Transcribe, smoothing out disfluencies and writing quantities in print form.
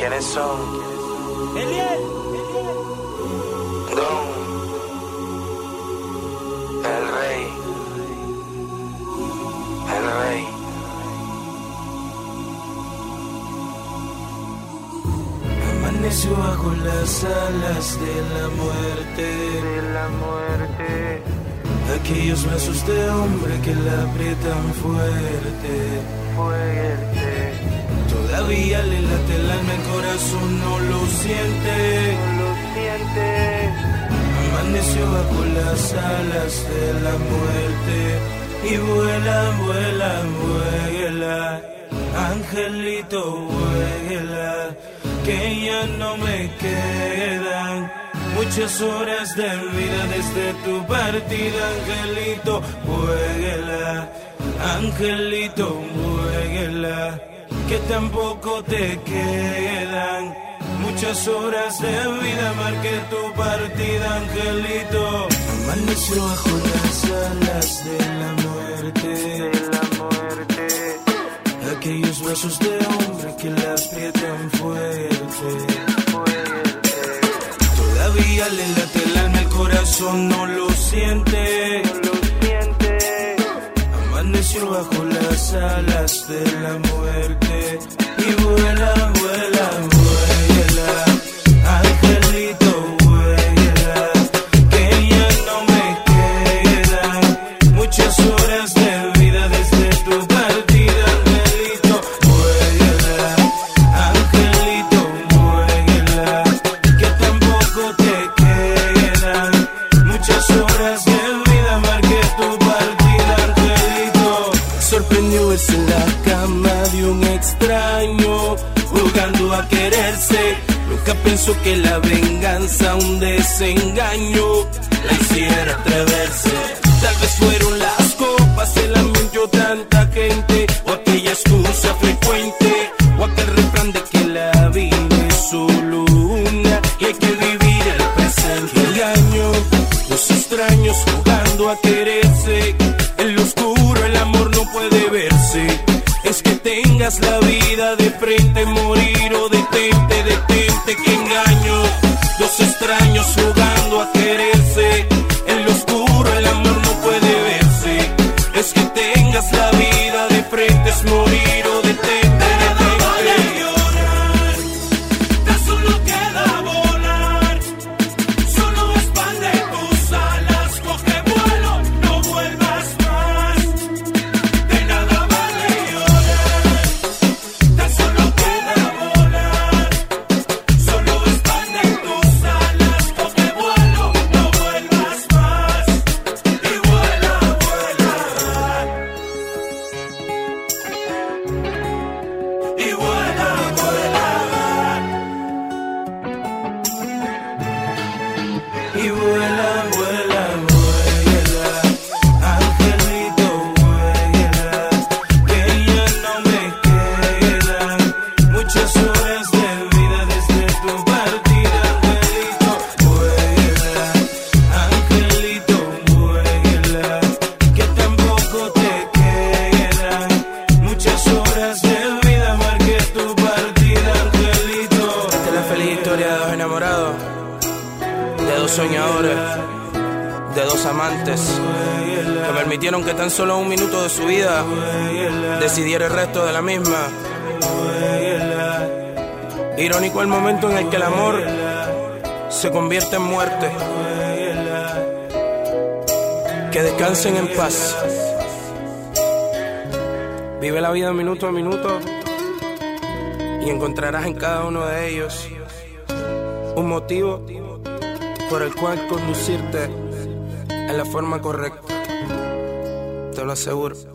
¿Quiénes son? Eliel. Don, el rey, el rey. Amaneció bajo las alas de la muerte, aquellos brazos de hombre que la aprietan fuerte. Todavía le late el alma, el corazón no lo siente. Amaneció bajo las alas de la muerte y vuela, vuela, vuela, angelito, vuela, que ya no me quedan muchas horas de vida desde tu partida, angelito, vuela, angelito, vuela, que tampoco te quedan muchas horas de vida, marqué tu partida, angelito. Amaneció bajo las alas de la muerte, aquellos brazos de hombre que la aprietan fuerte. Todavía le late el alma, el corazón no lo siente. Amaneció bajo las alas de la muerte y vuela, vuela, vuela, angelito, vuela, que ya no me quedan muchas horas de vida desde tu partida, angelito, vuela, angelito, vuela, que tampoco te quedan muchas horas de vida, marqué tu partida, angelito. Sorprendió verse en la cama de un extraño, jugando a quererse. Nunca pensó que la venganza, un desengaño, la hiciera atreverse. Tal vez fueron las copas, el ambiente o tanta gente, o aquella excusa frecuente, o aquel refrán de que la vida es solo una y hay que vivir el presente. Engaño, los extraños jugando a quererse. En lo oscuro el amor no puede verse. Es que tengas la vida de frente, morir o detente, detente, que engaño. Dos extraños jugando a quererse. En lo oscuro el amor no puede verse. Es que tengas la vida de frente, es morir o detente, detente. Y vuela, vuela, vuela, angelito, vuela, que ya no me quedan muchas horas de vida desde tu partida, angelito, vuela, angelito, vuela, que tampoco te quedan muchas horas de vida, marqué tu partida, angelito. Esta es la feliz historia de dos enamorados, de dos soñadores, de dos amantes que permitieron que tan solo un minuto de su vida decidiera el resto de la misma. Irónico el momento en el que el amor se convierte en muerte. Que descansen en paz. Vive la vida minuto a minuto y encontrarás en cada uno de ellos un motivo por el cual conducirte en la forma correcta. Te lo aseguro.